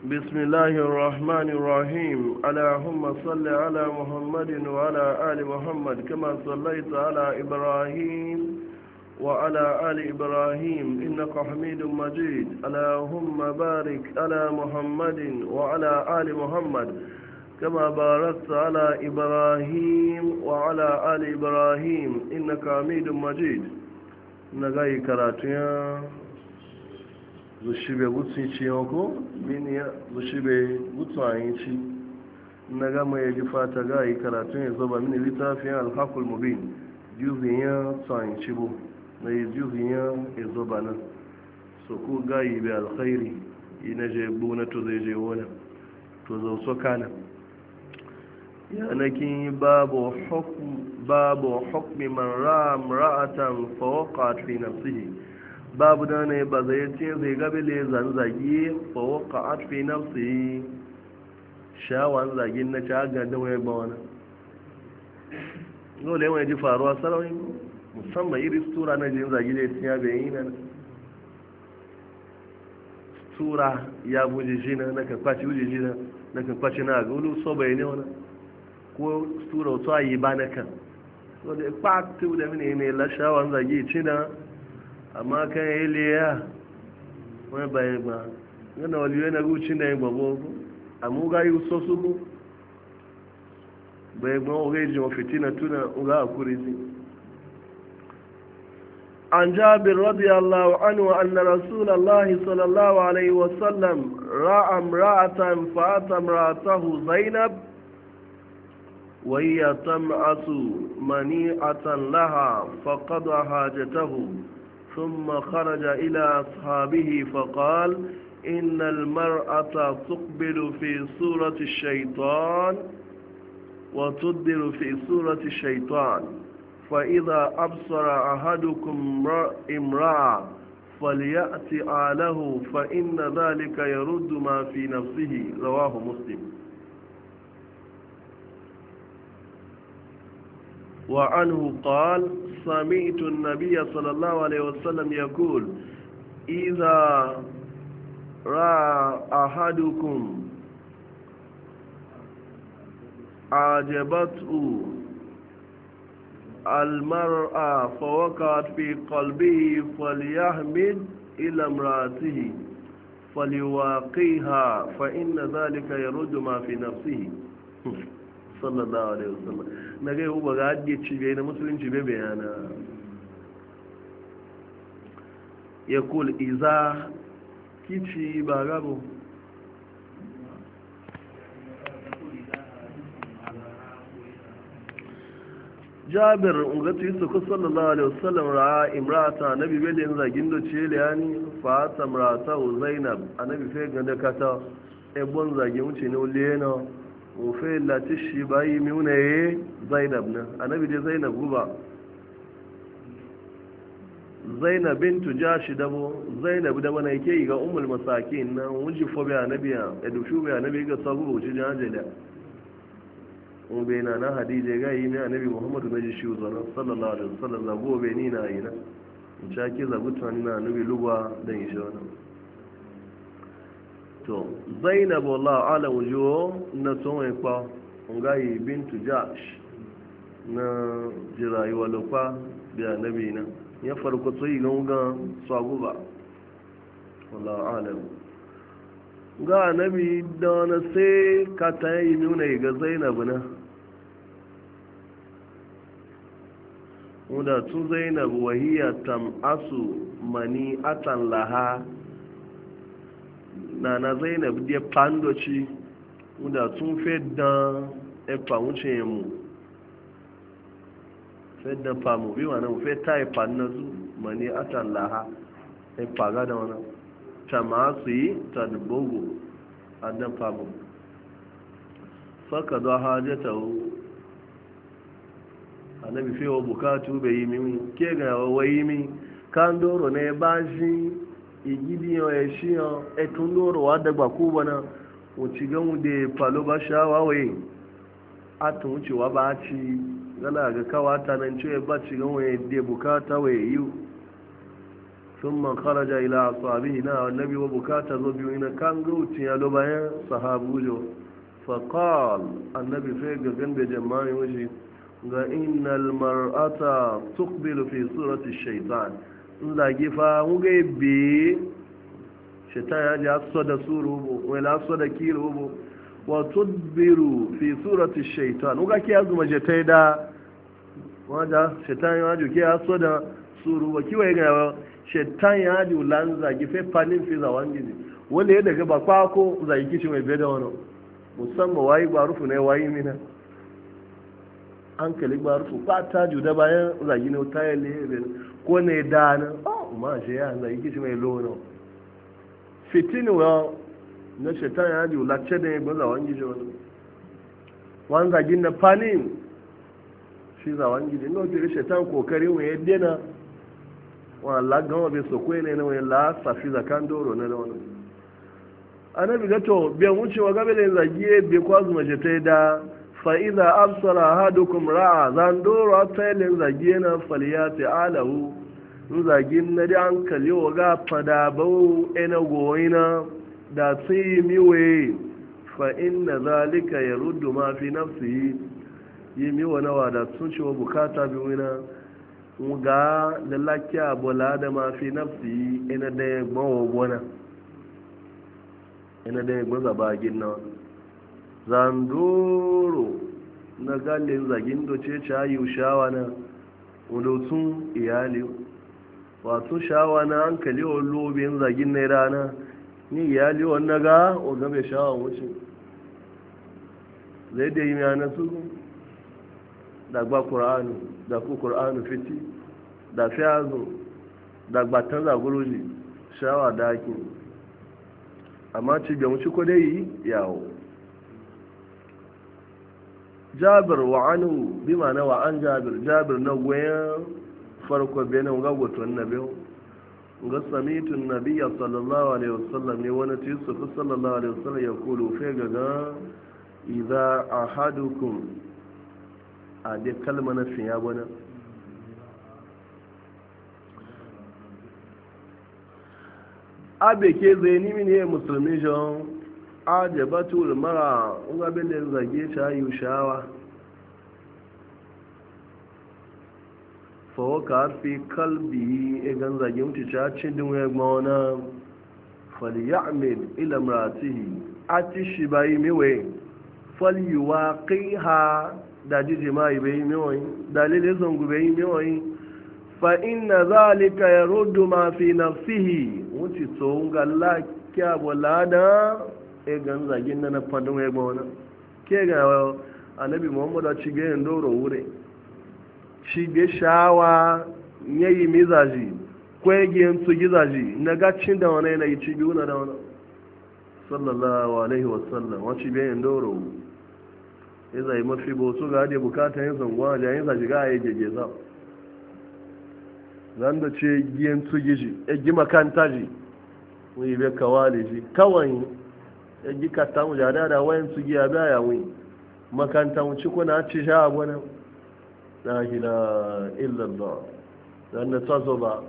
بسم الله الرحمن الرحيم اللهم صل على محمد وعلى آل محمد كما صليت على إبراهيم وعلى آل إبراهيم إنك حميد مجيد اللهم بارك على محمد وعلى آل محمد كما باركت على إبراهيم وعلى آل إبراهيم إنك حميد مجيد نغاي كراتيا zushibe gutsun ci yanko miniya zushibe gutsun ayinci na gama ya ji fata ga yi karatun ya zaba mini littafin alhakul mubin juzin ya tsanci bu na yi juzin ya zaba nan so ko ga yi bai alkhairi yi na je bu na to zai je wani to zau so kana yanakin babu hukmi man ra'am ra'atan fawaqat fi nafsihi babu da ne ba zai ce zai gabe le zanzagi fawaka atfi nafsi shawan zagin na ci aga da wani ba wani dole yawan ji faruwa sarawin musamman iri stura na jin zagi da ya bai yi nan stura ya buji jina na kan kwaci buji jina na kan kwaci na ga ulu so bai ne wani ko stura wato a yi ba na kan dole kpatu da mini ne la shawan zagi ci na amma kan yi liya wani bayan ba yana waliyo na gucin da yin gbabo amma ga yi so su bu bayan ba oge jima fitina tuna ga a kurisi an jabir radiyallahu anhu anna rasulallahi sallallahu alaihi wasallam ra'a imra'atan fa'ata imra'atahu zainab wa hiya tam'asu mani'atan laha faqada hajatahu ثم خرج إلى أصحابه فقال إن المرأة تقبل في صورة الشيطان وتدبر في صورة الشيطان فإذا أبصر أحدكم امرأة فليأتي آله فإن ذلك يرد ما في نفسه رواه مسلم وعنه قال سمعت النبي صلى الله عليه وسلم يقول إذا رأى أحدكم أعجبته المرأة فوقعت في قلبه فليحمد إلى امرأته فليواقيها فإن ذلك يرد ما في نفسه sallallahu alaihi wasallam na ga uba ga hadde cibe na musulunci be bayana ya kul iza kici ba gabo jabir ungati su sallallahu alaihi wasallam ra'a imrata nabi bele zagin do cele yani fa tamrata zainab annabi fe ganda kata e bon zagin wuce ne ulena ofe lati shi bayi miunaye zainab na annabi dai zainab guba zainab bintu jashi dabo zainab da bana yake ga ummul masakin na wuji fobe annabiya edushu be annabi ga sabu wuci janjela on be na hadije ga yi ne annabi muhammadu naji shi sallallahu alaihi wasallam da gobe ni na yi na in sha ke zabutani na annabi lugwa dan yi shi wannan to zainab wallahu ala wujo na tsohon ikpa ngayi bintu jash na jirayi walokwa biya nabi na ya farko tsoyi ga saguba wallahu ala ga nabi da wani sai ka ta yi nuna ga zainab na wadda tun zainab wahiyar tam'asu mani atan laha na zainab dia pandoci da tun fedan epa wuce mu fedan pamu bi wannan feta epa na zu mani atan laha epa ga da wannan tamasi tadbogo adan pamu faka da hajata annabi fe wa bukatu bai yi mimi ke ga wayi mi kan doro ne ba shi igidiyan eshiyan etun loro wa dagba ko bana wuci gan de palo ba shawa we atun wuci wa ba ci gala ga kawata nan ce ba ci gan we de bukata we yi ثم خرج إلى أصحابه نا النبي وبكاتا زوبيوين كان قوتي يا لبايا صحابوجو فقال النبي فيق جنب جماعي وجه إن المرأة تقبل في صورة الشيطان إذا جفا مغيبي شيطان يجي أصد سوره ولا أصد كيره وتدبر في صورة الشيطان وقا كي أزم جتيدا وهذا شيطان يجي كي أصد سوره وكي ويقى shaitan ya ji ulan zagi fai fanin fi zawon gizi wanda ya daga bakwa ko zagi kici mai bai da wani musamman wayi gbarufu na wayi mina an kali gbarufu ba ta juda bayan zagi na ta yi lebe ko ne dana ma shi ya zagi kici mai lona fitin wa na shaitan ya ji ulace da ya gba zawon gizi wani zagi na fanin shi zawon gizi na wajen shaitan kokari mu ya dena wala gama bai sokwe ne na wani la safi zakan doro na wani annabi ga to bai wucewa gabe da zagiye bai kwazu mace ta da fa'iza absara hadukum ra'a zan doro ta yi zagiye na faliyati alahu in zagin na da an kalli wa ga fada bau ina goyina da sai miwe fa inna zalika yaruddu ma fi nafsihi yi miwa nawa da sun ci wa bukata bi wina ga lalakiya bola da mafi nafsi ina da ya gbawa gwana ina da ya gbaza bagin na zandoro na galin zagin doce cayi shawa na wulotun iyali wato shawa na hankali wa lobin zagin na rana ni iyali wanda ga ogabe shawa wuce zai da yi mai su da gba ƙura'anu da ku ƙura'anu fiti da fiyazo da gbatan zagoroji shawa dakin amma ci bai wuce ko dai yawo jabir wa anu bi ma'ana wa an jabir na goyen farko benin ga gutun na biyu ga samitun nabiya sallallahu alaihi wasallam ne wani tisu sallallahu alaihi wasallam ya kulu fe ga idza ahadukum a dai kalma na fiya wani abe ke zai nimi ne musulmi jan ajabatul mara ngabin da zage ta yi shawa fawaka fi kalbi igan zage mutu ta cin din waya gmawana falyamil ila imratihi atishi bayi miwe falyuwaqiha da jiji mai bai miwai dalilin zangu bai miwai fa inna zalika yaruddu ma fi nafsihi wuce tsohon ga lakiya bolada e gan zagin na fadin ya gbawana ke ga annabi muhammadu a cige yin doro wure cige shawa yayi mizaji kwegin su gizaji na gacin da wani yanayi cige wuna da wani sallallahu alaihi wasallam wacce yin doro ya zai mafi bosu ga hade bukatar yin zangon da yin zaji ga a yi gegeza zan da ce giyan su gishi ya gi makanta ji wani bai kawale ji kawai ya gi kata mu jada da wayan su giya baya wani makanta mu ci kuna ci sha abu na la ila illallah zan da tsazo ba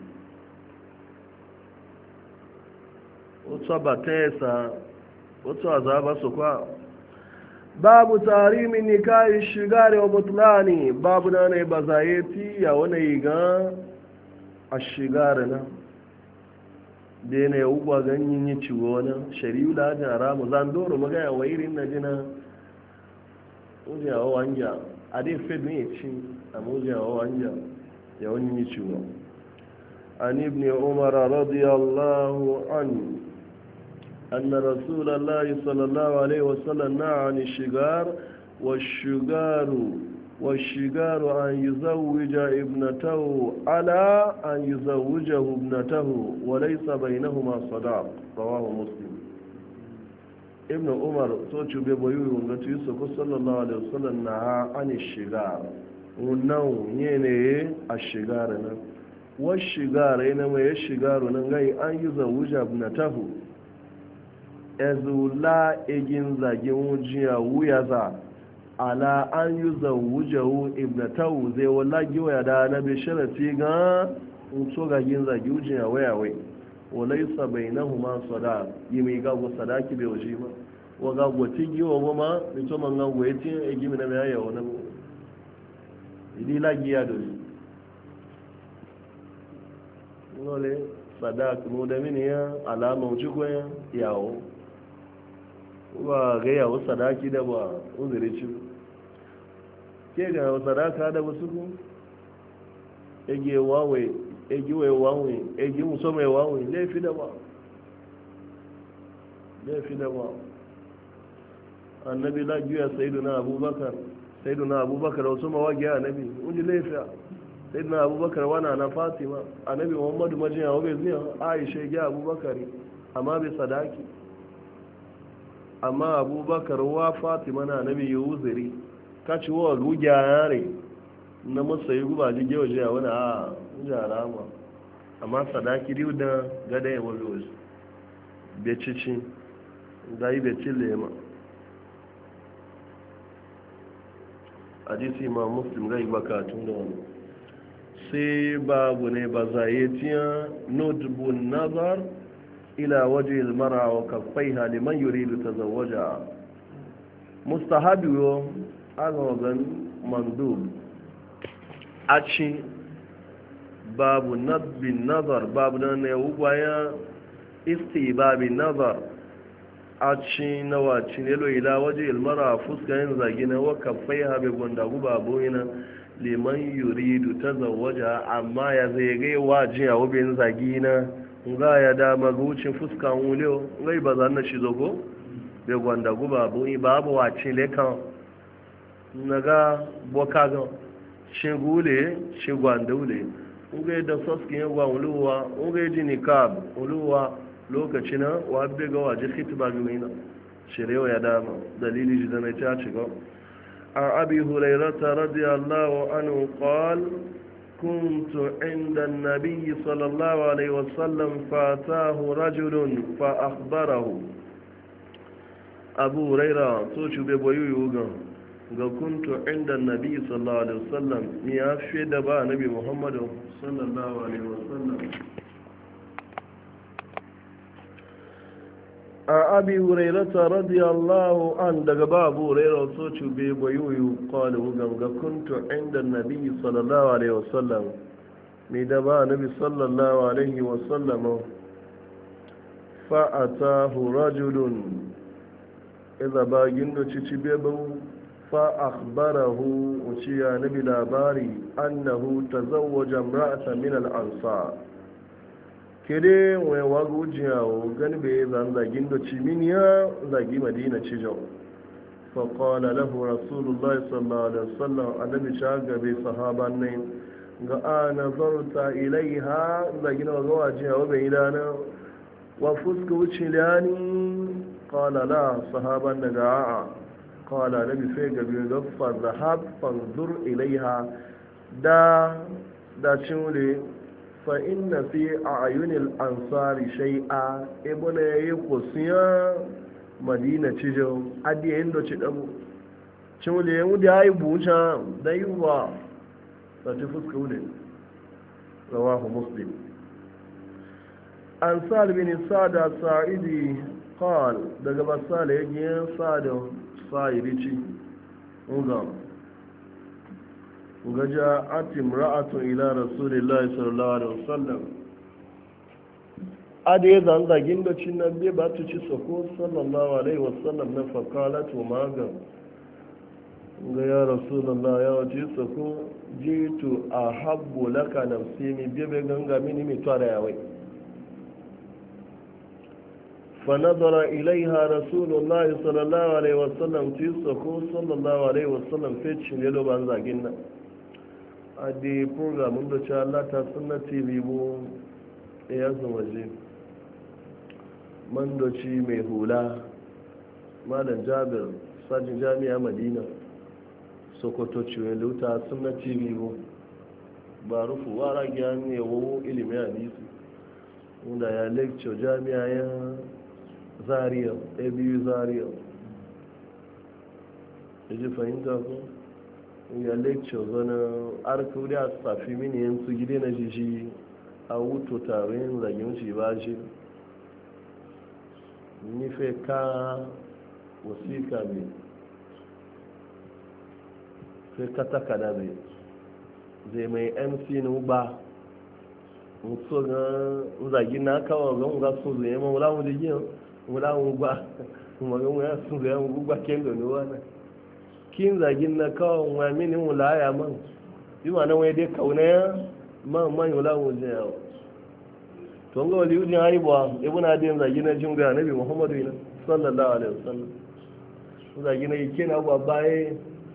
wata ba ta yasa wata azaba su kwa babu tarimin nikahi shigari wa butlani babu na ne ba zayeti ya wani ga a shigari na da yana ugwa ganyen yi ciwo na shari'u da hajji haramu zan doro magaya wa irin na jina ujin hawa wanja a dai fed ne ci a mujin hawa wanja ya wani yi ciwo an ibn umar radiyallahu anhu أن رسول الله صلى الله عليه وسلم نهى عن الشجار والشجار أن يزوج ابنته على أن يزوجه ابنته وليس بينهما صداق رواه مسلم ابن عمر توجه بيبويه ونغتو يوسف صلى الله عليه وسلم نهى عن الشجار ونو يني الشجار والشجار إنما الشجار نغي أن يزوج ابنته ezula egin zagin wujiya wuya za ala an yi zawujahu ibnatahu zai wala giwaya da na bisharati ga in so ga yin zagi ujin ya waya wai walaisa bainahuma sada yi mai gago sadaki bai waje ma wa gago tigi wa ma mi to man gago yatin e gimi na mai yawo na idi lagi ya do ngole sadaki mu da mini ya alama uji ko yawo ba ga yawo sadaki da ba uzuri ci ke ga sadaka da wasu ku ege wawe egi wai wawe egi muso mai wawe laifi da ba annabi la juya sayyiduna abubakar wasu mawagiya annabi uji laifiya sayyiduna abubakar wana na fatima annabi muhammadu majiya wabe zuwa aisha ya abubakar amma bai sadaki amma abubakar wa fatima na annabi yi uzuri kaci wa gugya yare na masayi guba ji gewa jiya wani a jara ma amma sadaki riu da gada ya wabi wasu becicin da yi becin lema hadisi ma muslim gai bakatun da wani sai babu ne ba zaye tiya notbun nazar ila waje ilmara wa kafai haliman yuridu ta zawaja mustahabiyo aga wagan mandub a ci babu nadbin nazar babu na ne ugwaya istibabin nazar a ci na wacin ilo ila waje ilmara fuska yin zagi na wakafai habe gwanda guba boyina liman yuridu ta zawaja amma ya zai gai wajin a wabin zagi na ga ya dama ga wucin fuska wuliyo gai ba zan na shi zogo bai gwanda guba boyi babu wacin lekan na ga boka gan shi gule shi gwanda wule unga da soskin yawa uluwa unga ji nikab uluwa lokaci na wa be ga waje khitba gumina shirewa ya dama dalili ji da na ta ci ga an abi hurairata radiyallahu anhu qala كنت عند النبي صلى الله عليه وسلم فاتاه رجل فأخبره أبو هريرة توشو بيبويو يوغا ga kuntu inda nabi sallallahu alaihi wasallam ya fi da ba nabi muhammadu sallallahu alaihi wasallam a abi hurairata radiyallahu an daga babu hurairar so cube bayuyu kwalu ganga kuntu inda nabi sallallahu alaihi wasallam mai da ba nabi sallallahu alaihi wasallam fa'atahu rajulun idza ba gindo cici bebu فأخبره وشيا نبي لاباري أنه تزوج امرأة من الأنصار كده ويواغو جياو غنبي زان زاگين دو چمينيا زاگي مدينة چجو فقال له رسول الله صلى الله عليه وسلم النبي شاغ بي صحابانين ga nazarta ilaiha zagina wa gawa jiya bai dana wa fuska wuce lani qala la sahaban daga a'a قال نبي فيك بيغفر ذهب فانظر إليها دا شولي فإن في أعين الأنصار شيئا ابن يقصيا مدينة تجو أدي عندو تدبو شولي يمودي هاي بوشا دايوا فتفوز كولي رواه مسلم أنصار بن سعد الساعدي قال دقب الصالح يجي صادو sa'irici ga ja'atim ra'atun ila rasulillahi sallallahu alaihi wasallam ade zan zagin da cin nan bai ba tu ci sako sallallahu alaihi wasallam na fakalatu maga ga ya rasulullah ya wace sako jitu ahabbu laka nafsi mi bebe ganga mini mi tare yawai فنظر إليها رسول الله صلى الله عليه وسلم تيسكو صلى الله عليه وسلم فتش يلو بانزا جنة ادي program من دوچا الله تا سنة تي في بو يازم وجه من دوچي مي هولا مالن جابر ساجin jami'a madina sokoto ciwelu ta suna tv bu ba rufu wara gyan yawo ilimin hadisi wanda ya lecture jami'a ya zariya abu zariya da ji fahimta ko ya lecture zana arka wuri a safi mini yansu gide na jiji a wuto tarin zagin shi ba shi nife ka wasika mai sai ka takada zai mai mc na ba mutu ga zagin na kawo ga sun zai ma wula mu da yin wula mu ba kuma ga mu ya sun zai mu ba kendo ne wani kin zagin na kawo wa mini wula ya man bi ma nan wai dai kauna ya man wula mu zai yawo to ga wali ujin haibuwa ibn adin zagi na jin ga nabi muhammadu sallallahu alaihi wasallam zagi na yake na ba baye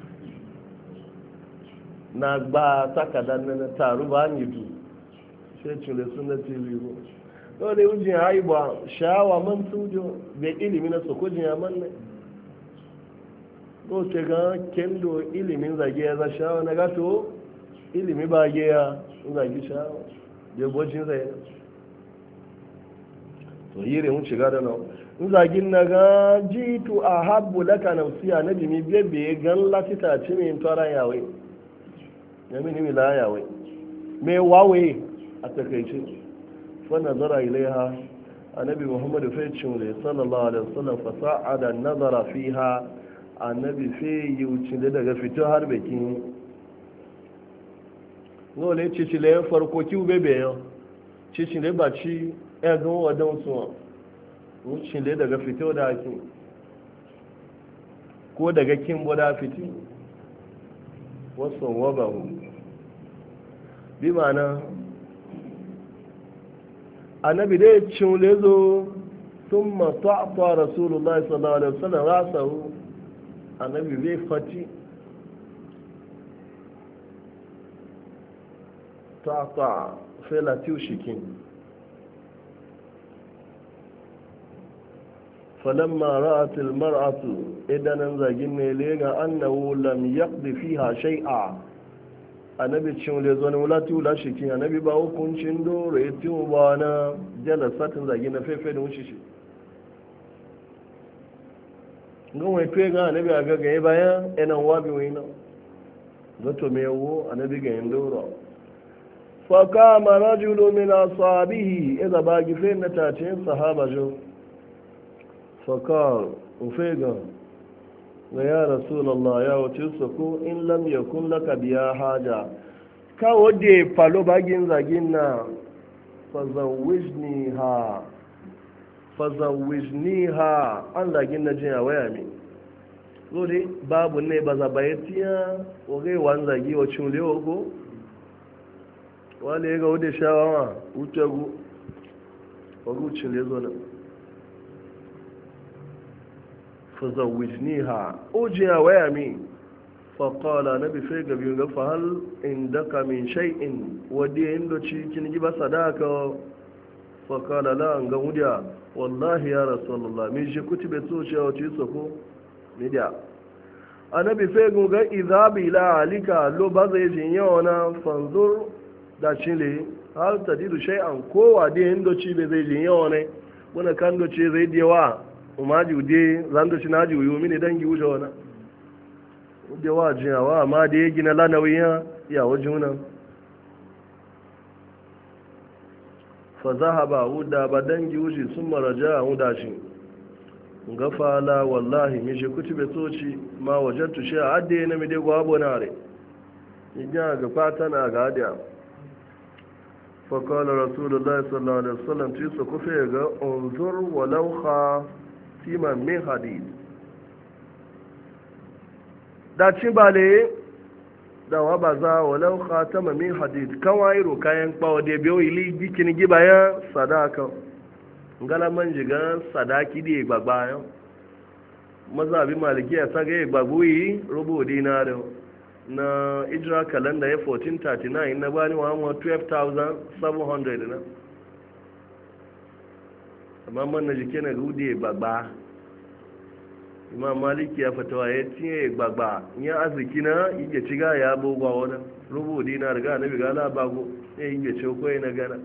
na gba takada na taru ba ni du sai cire sunna tv go to da ujin haibuwa shawa man tujo be ilimi na sokojin ya man ne to ce ga kendo ilimin zagi ya za shawa na gato ilimi ba ge ya zagi shawa je bojin zai to yire mun shiga da nan in zagin na ga jitu a habbu laka nafsiya na jimi bebe gan latita ci min tara yawe ya mini mila yawe me wawe a takaice fa nazara ilaiha annabi muhammadu fa cin sallallahu alaihi wasallam fa sa'ada nazara fiha annabi fe yucin da daga fito har bakin ngole ci le farko ki bebe yo ci le ba ci ẹgbẹ́ wadon suwa wucin da daga fito da ake ko daga kin boda fiti wasu wabahu bi mana annabi da ya cin lezo sun matuwa rasulullah sallallahu alaihi wasallam rasahu annabi zai fati ta felatiu shikin فلما رأت المرأة إذا نزاجين ليغا أنه لم يقضي فيها شيئا annabi cin lezoni wulati wula shikin annabi ba hukuncin doro ya tiwo ba na jalasatin zagi na fefe da wuce shi gan wai tuye ga annabi a gagaye bayan yanan wabi wina zato mai yawo annabi ga yin doro fakama rajulu min asabihi idza ba gife na tace sahaba jo fakar ufega ga ya rasulallah ya wace su ko in lam yakun laka biya haja kawo da falo bagin zagin na fazawijni ha an zagin na jiya waya ne zuri babu ne ba za bayatiya oge wan zagi wa cin lewa ko wale ga wude shawawa utagu ogu cin lezo na فزوجنيها أوجي ويامي فقال نبي فيغا بيوغا فهل عندك من شيء ودي عنده شيء نجيب صداقة فقال لا انغموديا والله يا رسول الله من جي كتب توشي وتيسكو ميديا annabi fego ga izabi la alika lo ba zai jinyona fanzur da chile hal tadiru shay'an ko wa de ndo ci be zai jinyona wani kan do ci zai dewa umaji ude zando shi naji uyu mini dangi wuce wana ude wa jiyawa amma da ya gina lanawiya ya wajuna fa zahaba huda ba dangi wuce sun maraja huda shi gafala wallahi mi shi kutube toci ma wajattu shi a adde na mi de gwabo na re idan ga fata na ga adiya fa qala rasulullahi sallallahu alaihi wasallam ti su kufe ga unzur walau kha sima min hadid da ci bale da wa baza walau khatama min hadid kawai ro kayan kwawo da biyo ili gikin gibaya sadaka ngala man jiga sadaki da gbagba yo mazhabi maliki ya sage gbagbo yi rubu dinar na ijra calendar ya 1439 na bani wa 12700 na amma man na jike na gude gbagba imam maliki ya fatawa ya tiye gbagba ya arziki na yake ciga ya bugwa wani rubu dinar ga nabi ga la bago ya yake ce ko na gana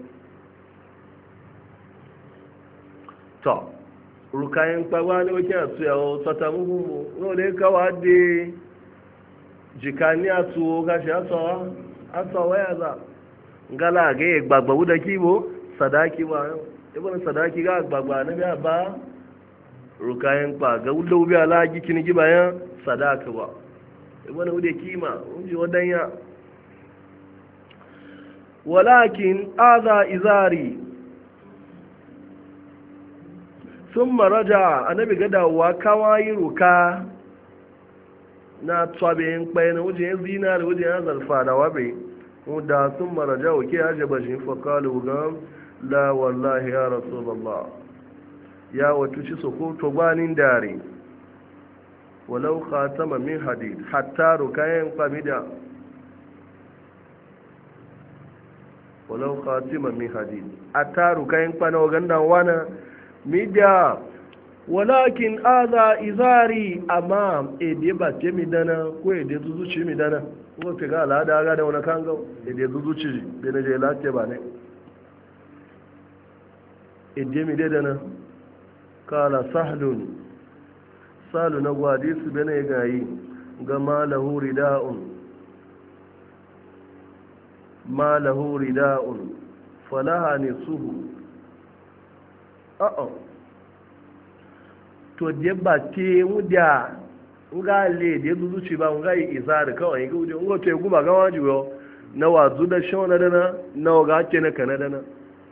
to rukayen kpagba ne wake atu yawo sata muhu no le kawa jikani atu gashi asawa ya za ngala ga ya gbagba wuda kibo sadaki ba ibn sadaki ga gbagba na biya ba rukayen pa ga wuda biya laji kini gi bayan sadaka ba ibn wuda kima unji wadanya walakin adha izari thumma raja annabi ga dawowa kawai ruka na tsabe kpai na wuje zinari wuje zarfa da wabe da sun maraja wa ke ajaba shi faƙalu ga la wallahi ya rasulallah ya wato ci soko to gwanin dare walau khatama min hadid hatta rukayen famida walau khatima min hadid hatta rukayen fana waganda wana media walakin aza izari amma ede ba te mi dana ko ede zuzuci mi dana ko te ga al'ada ga da wani kango ede zuzuci be na je lafiya ba ne ede mi dana kala sahlun salu na gwadi su bane gayi ga malahu rida'un falaha nisuhu to je ba te wuda nga le de zuzuci ba nga yi izari kawai ga wuce nga to guba ga waji yo na wazu da shona dana na ga ke na kana dana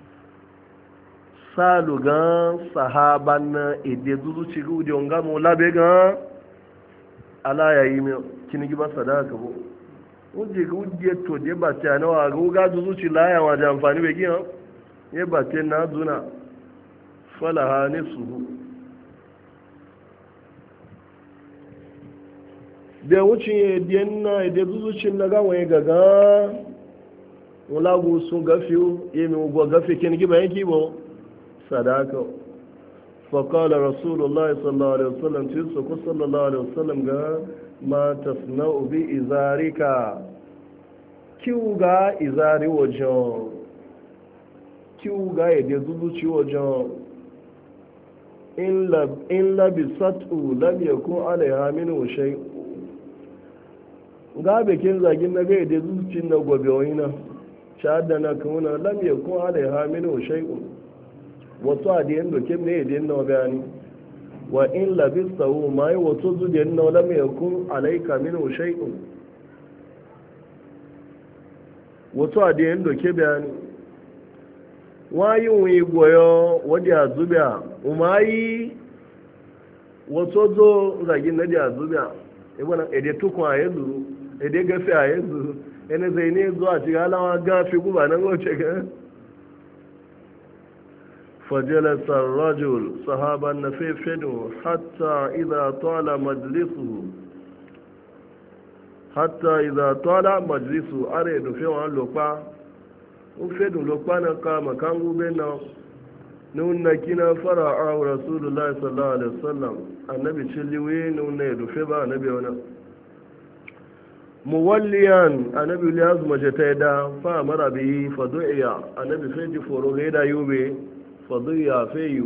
salu ga sahaban na ede zuzuci ga wuce nga mu labe ga ala ya yi mi kini giba sadaka bo wuce ga wuce to je ba ta na wa ga zuzuci la ya wa da amfani be giyan ye ba te na zuna falaha nisuhu da wucin ya diyan na ya zuzucin na gawaye gaga wulagu sun gafi ya mai ugwa gafi kin giba yanki ba sadaka faƙalar rasulullah sallallahu alaihi wasallam ce su ku sallallahu alaihi wasallam ga ma tasna'u bi izarika kiwu ga izari wajen kiwu ga ya da zuzuci wajen in labisatu lam yakun alaiha min shay'un ga bikin zagin na gai da zucin na gobe wani na shahada na kamuna lam ya kun ala ya haminu shay'un wasu adiyan doke ne ya na bayani wa in labista wu ma yi wasu zudiyan na lam ya kun alaika minu shay'un wasu adiyan doke bayani wayin wi goyo wadda zubiya umayi wasu zo zagin na da zubiya ibana ede tukun a yanzu ede gafe a yanzu yana zai ne zuwa cikin alawa gafe guba nan wace ga fajalasar rajul sahaban na fefedo hatta idha tala majlisu are da fewa lokpa un fedun lokpa na kama kan gube na nuna kina fara a rasulullahi sallallahu alaihi wasallam annabi ciliwe nuna ya dufe ba annabi wani muwalliyan annabi liyazu majata da fa mara biyi fadu'iya annabi feji foro ga da yube fadu'iya feyu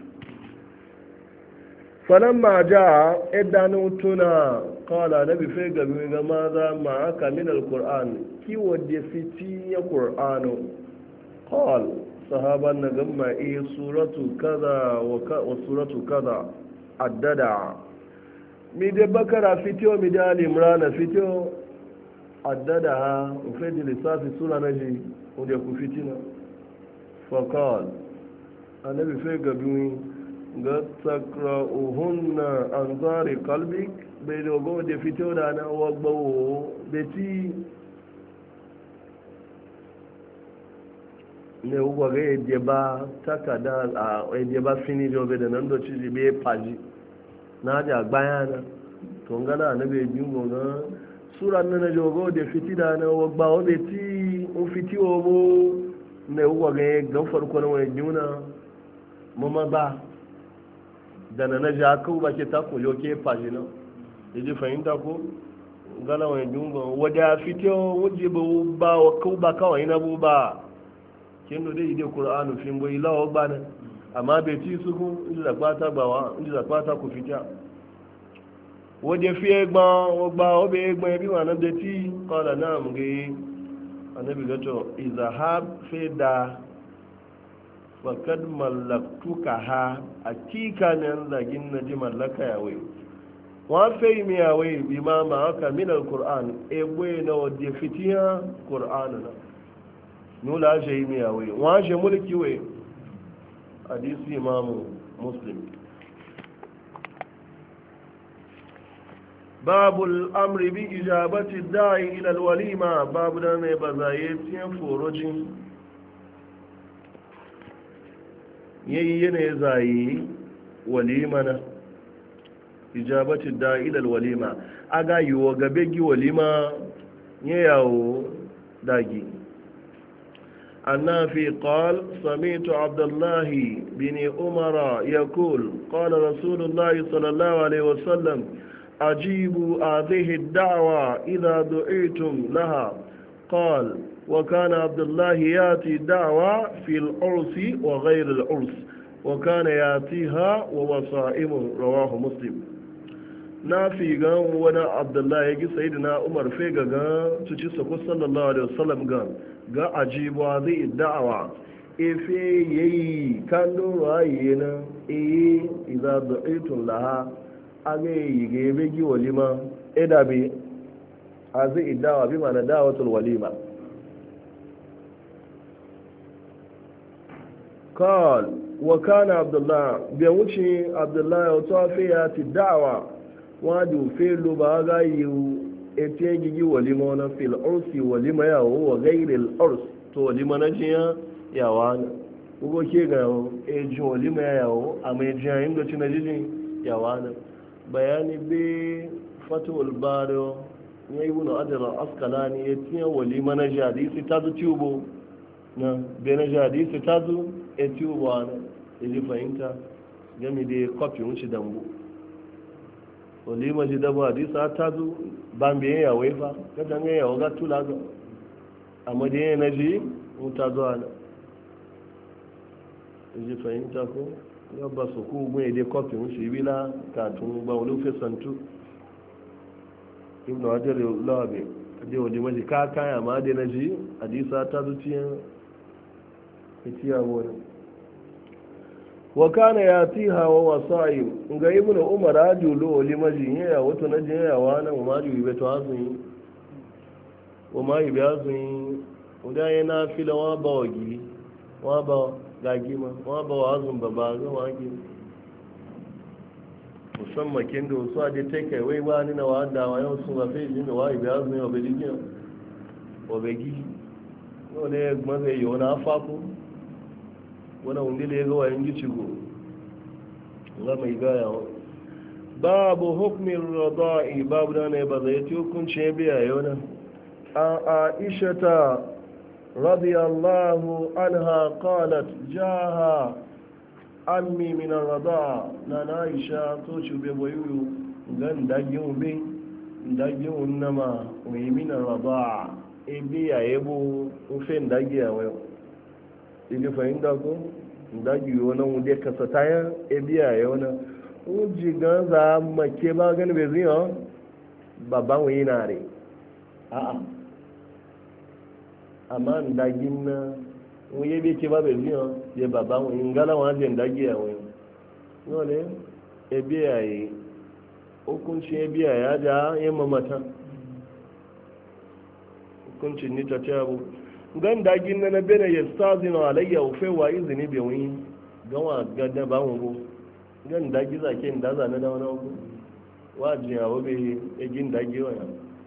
falamma ja idanu tuna qala annabi fe gabi ga maza ma aka min alquran ki wadde fiti ya qur'ano qala sahaban na gamma iya suratu kaza wa suratu kaza addada mi da bakara fitiyo mi da alimrana fitiyo addada ha ufedi lissafi sura na ji wanda ku fitina fakal annabi fai gabi ga takra'uhunna an zari kalbik bai dogo da fitiyo da na wagbawo beti ne ugwa ga yadda ba takada a yadda ba fini jobe da nan doci jibe faji na ja bayana to ngana na be jingo ga sura na jogo da fiti da na wagba o be ti o fiti o bo ne ugwa ga ga farko na wani juna mama ba da na ja ku ba ke ta ko yo ke faji na yaji fahimta ko ngana wani jingo wada fiti o wuje ba wa ku ba kawai na bu ba kendo dai ide qur'anu fin boy lawo bana amma be ti su ku inda kwata gbawa inda kwata ku fita wode fi egba ogba obe egba bi wa na de ti qala nam ge annabi gato izahab fi da fakad mallaktuka ha akika nan zagin na ji mallaka yawai wa fai mi yawai bi ma ma aka min alquran e gwe na wadde fitiya qur'an na nula je mi yawai wa je mulki we hadisi imam muslim babul amri bi ijabati da'i ila alwalima babu da ne bazayetin forojin yayi yana zayi walima na ijabati da'i ila alwalima aga yiwo gabe gi walima yawo dagi النافي قال سمعت عبد الله بن عمر يقول قال رسول الله صلى الله عليه وسلم أجيبوا هذه الدعوة إذا دعيتم لها قال وكان عبد الله ياتي دعوة في العرس وغير العرس وكان ياتيها وهو صائم رواه مسلم نافي قام وانا عبد الله يجي سيدنا عمر فيقا قام تجي صلى الله عليه وسلم قام ga ajibuwa zai da'awa efe yayi kan doro ayyana iza da'itun laha aga yi ga yabe gi walima edabe a zai da'awa bi mana da'awatul walima qal wa kana abdullah bi wuce abdullah ya tafi ya ti da'awa wadu felu ba ga yi ete gigi walima na fil ursi walima ya wa gairil urs to walima na jiya ya wani ugo ke ga eji walima ya yawo a mai jiya inda ci na jijin ya wani bayani be fatul baro ya yi wuna adara askalani ya tiya walima na jadisi ta zu tubo na be na jadisi ta zu e tubo wani ya fahimta gami da kwafi wuce dambu walima ji dabo hadisa ta zu ban biyan yawai fa kajan yin yawa ga tula zo amma da yin na ji ta zo ana ji fahimta ko gaba su ku gun ede kofin shi bila katun ba wani fesantu ibn hajar lawabe da walima ji ka kaya ma da na ji hadisa ta zuciyan itiya wani wa kana yatiha wa wasa'im ga ibnu umar ajulo limaji ya wato na je ya wana ma ju be to azun wa ma yi azun uda yana fila wa bawagi wa ba gagima wa ba azun baba ga wagi musamman kin da su ade take wai ba ni na wanda wa yau su ga fe ni wa yi azun ya be dikin o be gi no ne gmaze yo na afaku wani wundile ya gawa yin gici go ga mai gaya wa babu hukumin rada'i babu da ne ba zai ci hukunci ya biya yau nan an aisha ta radiyallahu anha qalat jaha ammi min rada'a na aisha to ci be boyu gan dagin be dagin nama mai min rada'a e biya yebo ufen dagiya wayo ili fahimta ko dagi wani wunde kasa tayan ebiya ya wani uji ganza make ba gani bai zuwa babban wani na re a'a amma dagin na wuye bai ke ba bai zuwa ya babban wani ngala wani dagi ya wani yole ebiya ya hukuncin ebiya ya ja yin mamata hukuncin ni ta ce abu gan dagin na bene ya stazina alayya ufe wa izini bai wani gawa gada ba mu go gan dagi zake da za na da wani go wa jiya wa bai egin dagi wa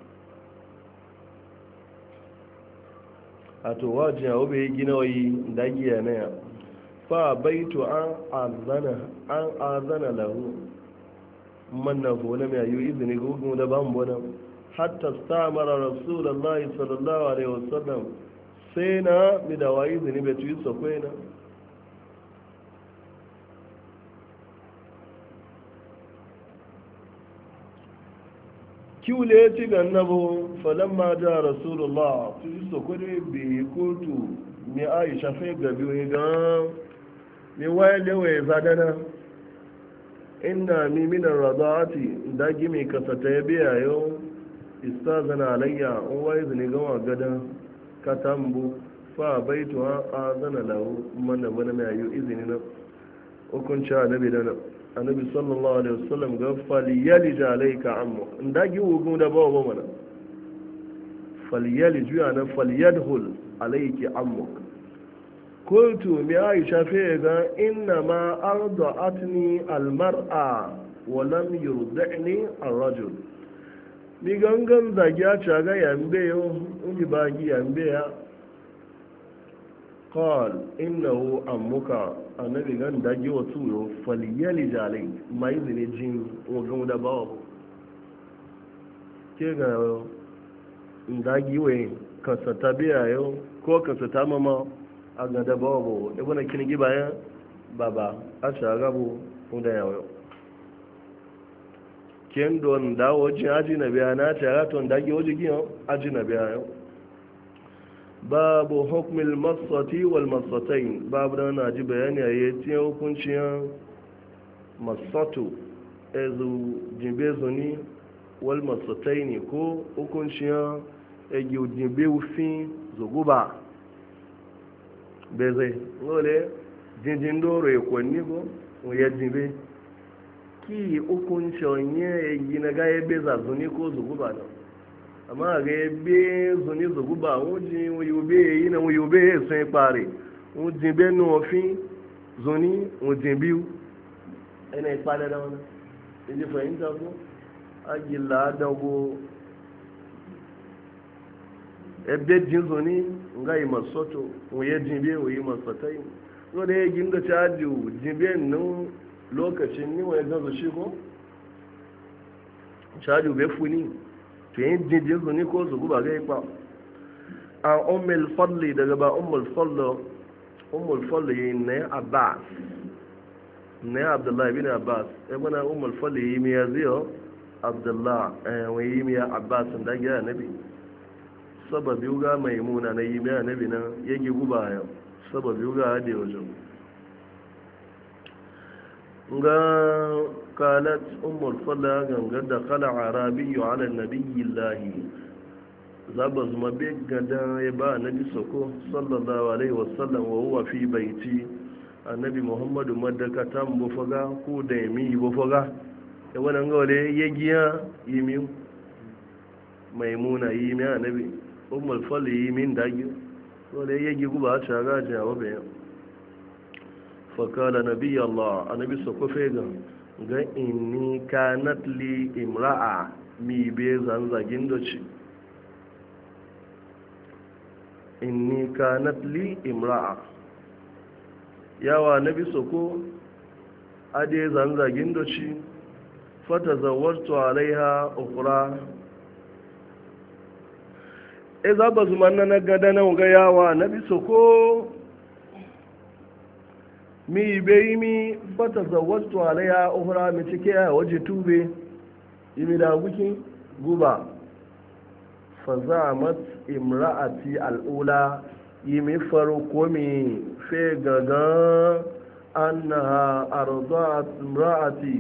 a to wa jiya wa bai gina wai dagi ya na ya fa baitu an azana lahu man na bona mai yi izini gugu da ban bona hatta stamara rasulullahi sallallahu alaihi wasallam sai na mi da wayi zini bai tuyi sakwai na kiwule ya ci gannabo falamma ja rasulullah tuyi sakwai da bai kotu mi aisha fai gabi wani gan mi waye lewa ya zadana inna mi minan radati dagi mai kasata ya biya yau istazana alayya an waye zini gama gada katambu fa baitu a zana lahu mana wani mai ayu izini na hukunci annabi da annabi sallallahu alaihi wasallam ga falyalij alayka ammu ndagi wugun da bawo mana falyalij yana falyadhul alayki ammu qultu mi aisha fa ga inna ma arda'atni almar'a wa lam yurda'ni arrajul mi gangan zagi a caga yambe yau inji bagi yambe ya qal innahu ammuka annabi gan dagi wa tuyo falyali jalai mai zine jin ogan da bawo ke ga dagi we kasata biya yau ko kasata mama a ga da bawo ibuna kin gibayan baba a caga bu unda yawo ken don dawo jin aji na biya na tara ton dage waje giyan aji na biya yau babu hukmil masati wal masatain babu da na ji bayani a yi tiyan hukunciyar masatu ezu jimbe zuni wal masataini ko hukunciyar egi jimbe ufin zuguba bezai ngole jinjin doro ya kwanni ko ya jimbe ki hukuncin yi na ga ebe za zuni ko zuguba na amma ga ebe zuni zuguba wujin wuyube yi na wuyube ya sun kpare wujin be nufin zuni wujin biyu ina ikpale da wani iji fahimta ko agila dago ebe jin zuni nga yi masoto wuye jin biyu wuyi masotai so da ya ginga caji jin biyu nun lokacin ni wani zan shi ko shaju bai funi to yin jinjin su ni ko su guba ga ikpa a ummul fadli daga ba ummul fadli ne abbas ne abdullahi bin abbas ibn ummul fadli yi miya ziyo abdullah wa yi miya abbas da ga nabi sababi ga maimuna na yi miya nabi na yake guba yau sababi ga hade wajen ga kalat ummul fadla ganga da kala arabiyyu ala nabiyillahi zaba zuma be gada ya ba nabi soko sallallahu alaihi wasallam wa huwa fi baiti annabi muhammadu madaka tam bo faga ko da yimi bo faga e wannan ga wale yagiya yimi maimuna yimi annabi ummul fadla yimi dagi wale yagi guba ta ga jawo be fakala nabi Allah annabi sokofe ga inni kanat li imra'a mi be zanzagin doci inni kanat li imra'a yawa nabi soko ade zanzagin doci fata zawartu alaiha ukra za ba zumanna na gada na ga yawa nabi soko mi bai mi fata zawattu alaiya uhra mi cike a waje tube imi da guki guba fa zamat imra'ati al'ula imi farko mi fe gaga annaha arda'at imra'ati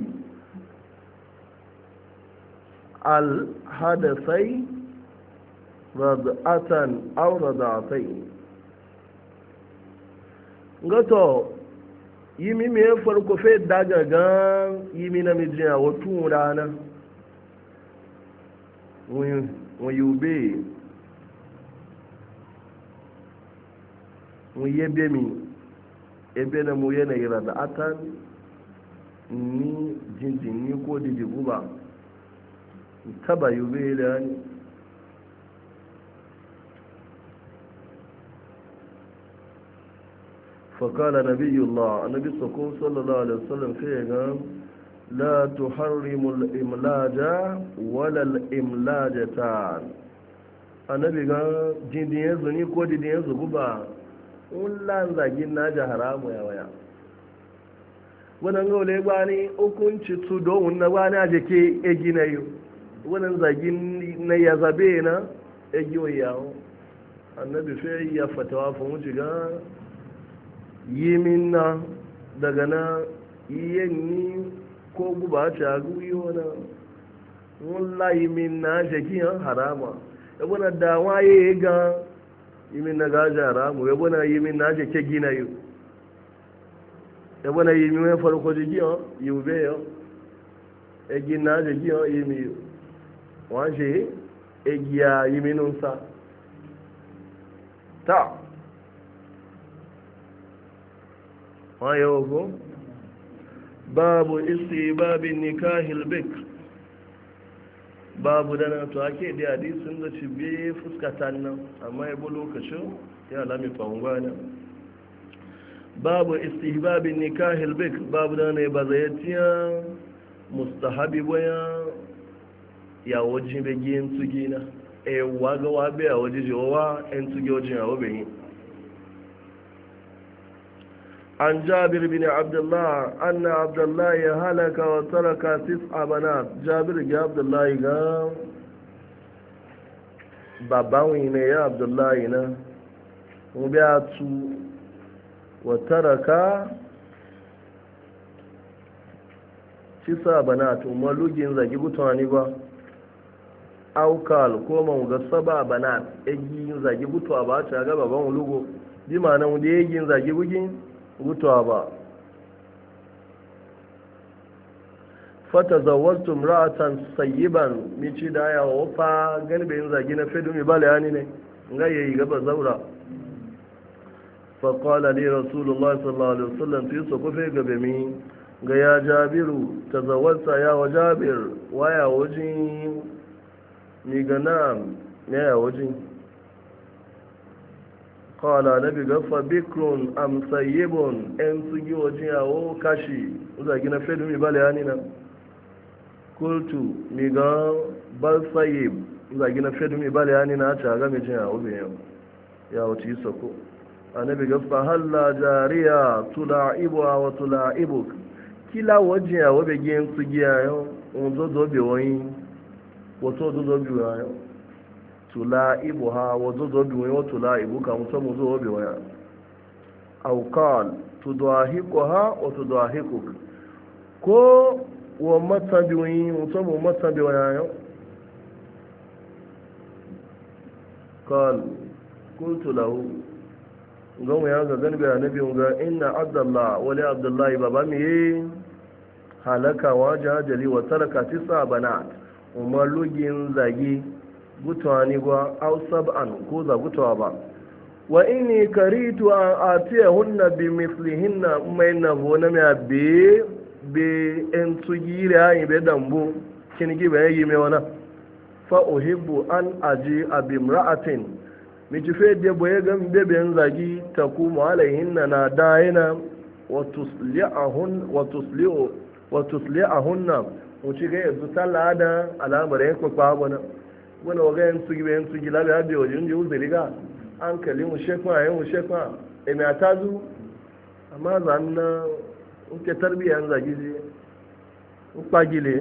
al hadathai rad'atan aw rad'atayn ngato yimi me farko fe daga gan yimi na mijiya wato rana wuyube wuyebe mi ebe na mu yana yi da atan ni jinjin ni ko didi guba taba yube da ni فقال نبي الله النبي صلى الله عليه وسلم فيه لا تحرم الإملاج ولا الإملاجتان النبي قال جندي يزني كودي يزو غبا ولا زagin naja haramu ya waya wannan gole bani hukunci su don na bani aje ke egina yo wannan zagin na ya zabe na egiyo yawo annabi fe ya fatawa fa mu ga yi minna daga na iyen ni ko guba ta guyi wani wallahi minna shakiyan harama ibuna da waye ga yimin na gaja ramu yabo na yimin na je ke gina yu yabo na yimin mai farko ji giyo yu be yo e gina je giyo yimi yu wa je e giya yiminun sa ta wa yo go babu istibabin nikahil bikr babu dana to ake da hadisin da ci biye fuskatan nan amma ya bu lokacin ya lami kwangwana babu istihbabin nikahil bikr babu dana ba zayatiya mustahabi waya ya wajin begin tugina e waga wabe ya waje jowa en tugi wajin ya wabe عن جابر بن عبد الله أن عبد الله هلك وترك 9 بنات جابر يا عبد الله قال باباوين يا عبد الله وبيعتو وترك 9 بنات ومالوجين زكي بطواني با أو قال كوما وغا 7 بنات اجين زكي بطوا با تاغا باباون لوغو دي معنى ودي اجين زكي بugin gutuwa ba fata zawartum ra'atan sayyiban mici da ya wofa ganibin zagi na fedu mi bala yani ne nga yayi gaba zaura fa qala li rasulullah sallallahu alaihi wasallam fi sokofe gabe mi ga ya jabiru tazawwarta ya wa jabir waya wajin mi ganam ne ya wajin kawala na biga fa bikrun am sayyibun en sugi wajen yawo kashi zagi na fedu mi bale yani na kultu mi ga bal sayyib zagi na fedu mi bale yani na ta ga mi jin yawo be yawo ti soko anabi ga fa halla jariya tulaibu wa tulaibuk kila wajen yawo be gen sugi yawo unzo zo be won wato zo be yawo tulaibu ha wazo zo biyu wa tulaibu ka mutum zo biyu ya aw qal tudahiku ha wa tudahikuk ko wa mata biyu mutum mata biyu ya qal qultu lahu gamu ya ga ganbe annabi ga inna abdullah wali abdullah baba mi halaka wa jajali wa taraka 9 banat umar lugin zagi gutuwa ni gwa au sab'an ko za gutuwa ba wa inni karitu an atiya hunna bi mithlihinna mai na bona me be en tugira yi be dambu kin gi be yi me wana fa uhibbu an aji abimra'atin mi ji fe de boye gam be ben zagi takumu alaihinna na daina wa tusli'ahunna mu ci ga yanzu sallada al'amarin ko kwa bona wani waga yin tugi labi abi wajen ji uzuri ga an kalli mu shekwa yin mu shekwa emi a tazu amma zan na nke tarbiyyar zagi ji ukpagile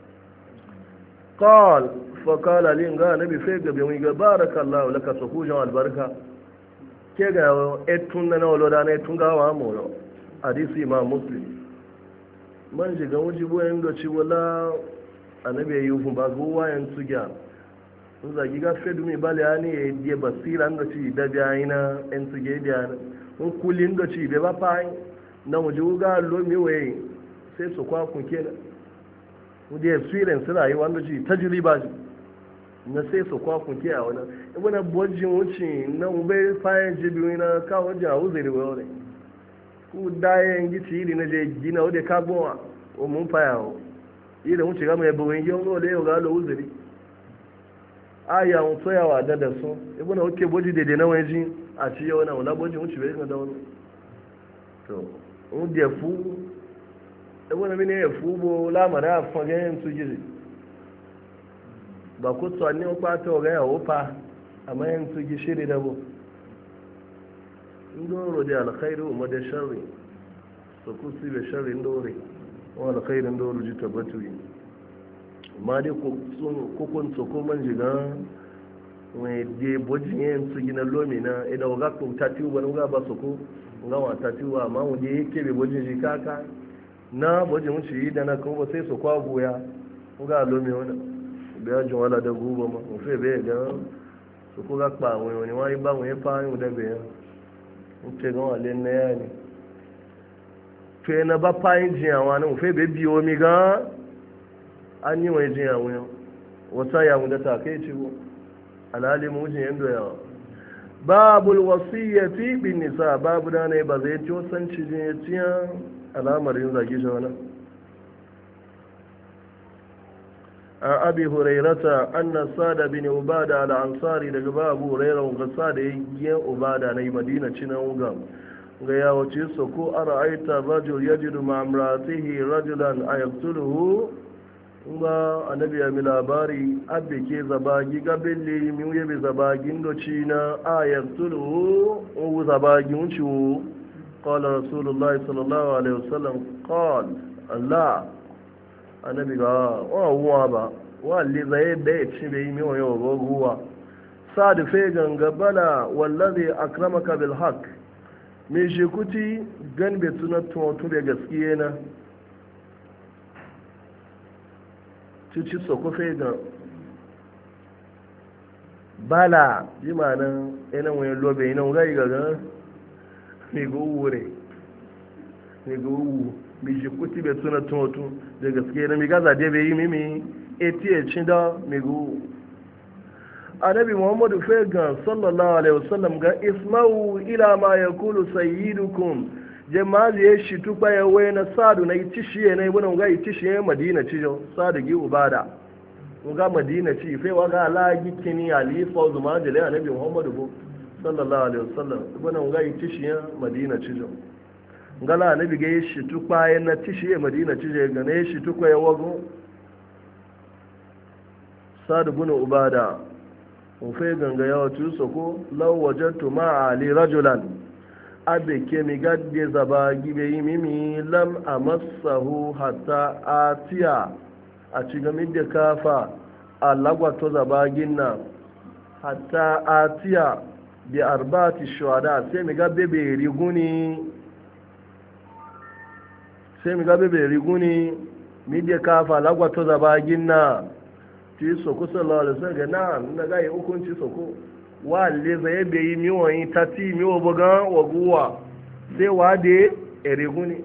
qal fa qala lin ga nabi fe gabe mu ga barakallahu laka sukujan albarka ke ga etun na walo da na etun ga wa mu hadisi imam muslim man ji ga wujibo yin ga ci wala annabi yi hu ba go wayan tugiya sun zagi ga fedu mai bale ya ne ya yi basira da ci da biyayi na yan tuge da yana un kulin da ci bai ba fayin na waje wuga lomi waye sai su kwakun kenan wadda experience rayuwa da ci tajriba ji na sai su kwakun ke a wani ibi na bojin wuce na ube fayin jibi na kawo jin a uzuri wa wani ku dayen gici iri na je gina wadda ka gbowa o mun fayawo iri wuce gama ya bawon yi wani wadda yau ga alo uzuri aya un tsoyawa da su ibuna oke boji dede na wani a ci yau na wala boji wuce bai da wani to un da fu ibuna mini ya fu bo lamara a fagayen su gizi ba ku tsanni o kwata o ga ya wofa amma yin su gi shiri da bo ndoro da alkhairu ma da sharri so ku si be sharri ndore wa alkhairu ndoro ji tabbatu ma dai kukunto ko man jiga mai de bojin yin su gina lomi na idan waga ko tatiwa ba waga ba su ko nga wa tatiwa amma mu je yake be bojin shi kaka na bojin mu shi da na ko ba sai su kwa goya waga lomi wala be ajin wala da guba ma mu fe be ga su ko ga kpa wani wani ba wani fa yin da bayan ce ga wale na ya ne fe na ba fa yin jiyawa nan fe be biyo mi ga an yi wani jiyawa wata ya mu da ta kai ci ko alhali mu jin yando yawa babul wasiyyati bin nisa babu da ne ba zai ci wasan ci jin ya ciya al'amarin zagi shi wannan عن أبي هريرة أن سعد بن عبادة الأنصاري لقبا أبو هريرة وقصاد يجي عبادة ني مدينة شنوغا غيا وتيسكو أرأيت الرجل يجد مع امرأته رجلا أيقتله nga annabi ya milabari abbe ke zabagi gabelle mi wuye be zabagin do cina ayaqtulu u zabagin ciwo qala rasulullah sallallahu alaihi wasallam qala allah annabi ga wa ba wa le zai da ci be mi wayo goguwa sadu fe ganga bala wallazi akramaka bil haqq me shi kuti gan be tunatu to be gaskiye na cuci soko fe ga bala ji manan ina wani lobe ina gai gaga mi go wure mi go wu mi ji kuti be tuna totu da gaske na mi gaza de be yi mimi eti cin da mi go annabi muhammadu fe ga sallallahu alaihi wasallam ga isma'u ila ma yaqulu sayyidukum jama'a ya shi tukpa ya wai na sadu na itishi ya na ibu na nga itishi ya madina ci jo sadu gi ubada nga madina ci fe wa ga alagi kini alifa zuma jale annabi muhammadu bu sallallahu alaihi wasallam ibu na nga itishi ya madina ci jo nga la annabi ga ya shi tukpa ya na tishi ya madina ci jo ga na ya shi tukpa ya wago sadu bunu ubada mu fe ganga ya watu soko law wajadtu ma ali rajulan abe ke mi gadde zaba gibe yi mimi lam a masahu hatta atiya a cigamin da kafa a lagwato zaba gina hatta atiya bi arbati shuhada sai mi gabe bai riguni mi da kafa lagwato zaba gina ti soko sallallahu alaihi wasallam na ga yi hukunci soko wa le zai bai yi miwon yi tati miwo bugan waguwa sai wa da eriguni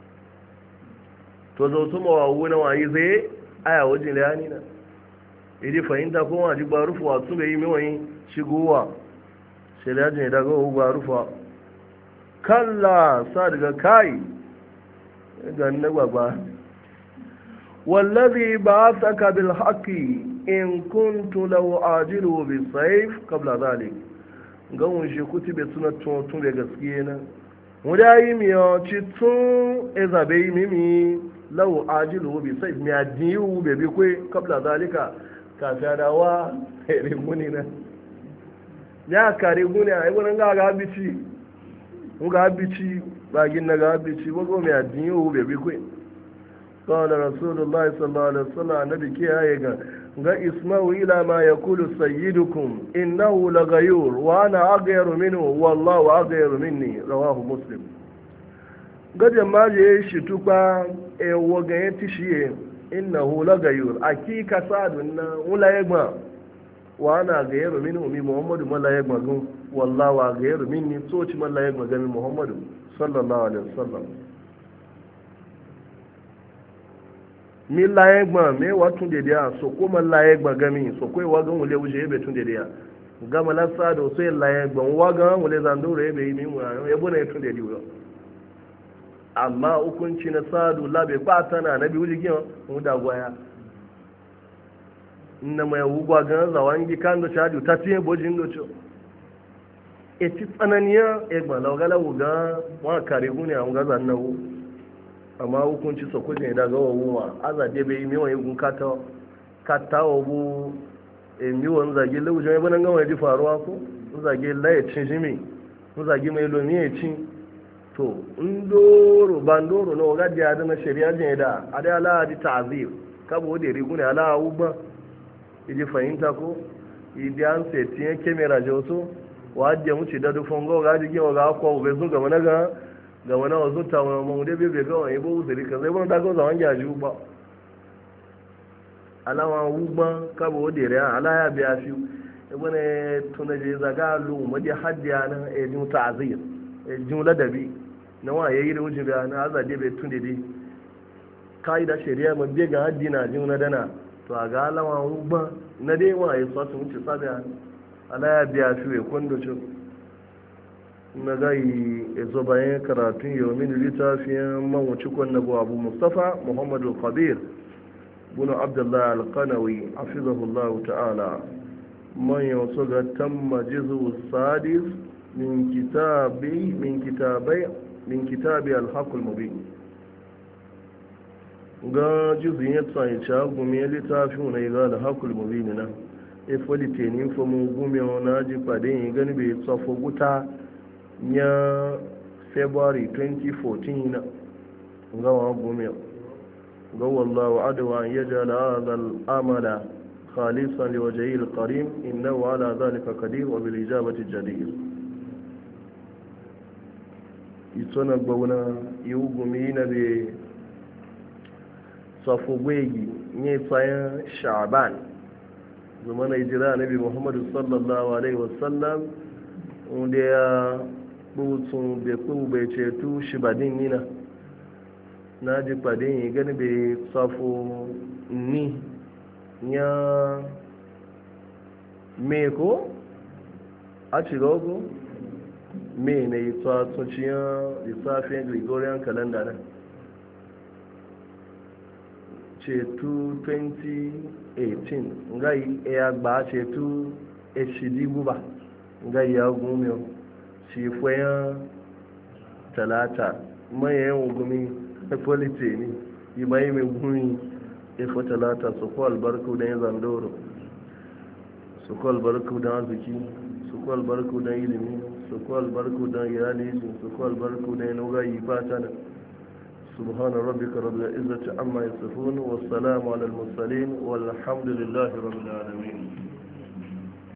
to zo su mawawu na wayi zai aya wajen layani na idi fahimta ko wa ji barufu wa su bai yi miwon yi shigowa sai da jini daga wu barufa kalla sa daga kai ga na gbagba wallazi ba'athaka bil haqqi in kuntu law ajilu bi sayf qabla zalik gawun shi kutibe suna tun da gaskiye na mudayi mi yo ci tun ezabe mimi law ajilu bi sayf mi adiyu be bi kwe qabla zalika ka fadawa riguni na ya ka riguni ai wannan ga bici ga bici bagin na ga bici bago mi adiyu be bi kwe قال رسول الله صلى الله عليه وسلم النبي كي هيغا ga isma'u ila ma yaqulu sayyidukum innahu laghayur wa ana aghayru minhu wallahu aghayru minni rawahu muslim ga jama'a ya shi tuba e woga ya tishiye innahu laghayur akika sadun na wala yagma wa ana aghayru minhu mi muhammadu mala yagma gun wallahu aghayru minni so ci mala yagma ga muhammadu sallallahu alaihi wasallam mi laye gbọn mi wa tun dede a so ko ma laye gbọn gami so ko wa gan wule wuje ebe tun dede a gama la sa do so laye gbọn wa gan wule zando re ebe mi mu ya bona tun dede yo amma hukunci na sadu labe kwata na nabi wuje giyan mu da gwaya inna mai wugwa gan zawangi kan do shadu ta tiye bojin do cho e ti tsananiya e gbọn la gala wuga wa kare gune a wuga zannawo amma hukunci sokojin da ga wawuwa azade bai yi miwa yin kata wa bu miwan zage laujin ya banan gama ji faruwa ko zage laye cin jimi zage mai lomi ya cin to ndoro bandoro na waga da na shari'a jin da ada ala di ta'zir kabo da riguna ala uba idi fahimta ko idi an sai tin kamera joso wa da mu ci da dufon go ga ji ga ko be sun gama naga ga wani wasu tawon mamude bebe ga wani ibo uzuri ka zai wani daga zawon yaji ba alama wugban kaba wadda ya ala ya biya fi ibane tuna je zaga lu madi hadiya na ejin ta'zir ejin ladabi na wa yayi rujin ga na azade be tunde dai kaida shari'a ma be ga haddi na jin na dana to a ga alawa ugba na dai wa yi sasu wuce sabiya ala ya biya shi we kondo cho na ga yi ezo bayan karatun yawmin littafin man wuce kon nabu abu mustafa muhammadu al-kabir bunu abdullahi al-qanawi hafizahullahu ta'ala man yawso ga tamma jizu sadis min kitabi al-haqq al-mubin ga juzin ya tsaye ca gumi ya littafin na iga da haqq al-mubin na ifoli tenin fa mu gumi na ji pade yin gani bai tsafo guta ya february 2014 na ga wa gumi ga wallahu adwa an yaj'ala hadha al-amala khalisan liwajhihi al-karim innahu ala dhalika qadir wa bil ijabati jadir itona gbawna yugumi na be safogwegi ne tsayan sha'ban zuma na hijira nabi muhammadu sallallahu alaihi wasallam wanda ya butun be ku be cetu shibadin nina na ji padin yi gani be safo ni ya meko a cirogo me na yi tsohon lissafin gregorian calendar na cetu 2018 ngai ya gba cetu hd guba ngai ya gumiyo ci foyan talata mayan gumi efolite ne yi mai mai gumi efo talata su ko albarku don yin zandoro su ko albarku don arziki su ko albarku don ilimi su ko albarku don iyali su ko albarku don yin ugayi fata da سبحان ربك رب العزة عما يصفون والسلام على المرسلين والحمد لله رب العالمين